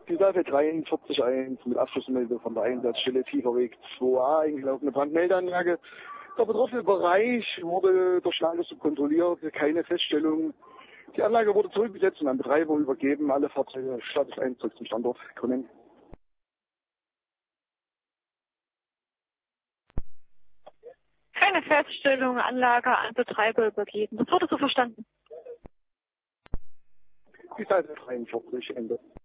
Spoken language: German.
Die Salve 43.1 mit Abschlussmeldung von der Einsatzstelle Tieferweg 2a, eingelaufene Brandmeldeanlage. Der betroffene Bereich wurde durch Schnellsub kontrolliert, keine Feststellung. Die Anlage wurde zurückgesetzt und an Betreiber übergeben. Alle Fahrzeuge Status 1 zurück zum Standort können. Keine Feststellung, Anlage an Betreiber übergeben. Das wurde so verstanden. Die Salve 43 Ende.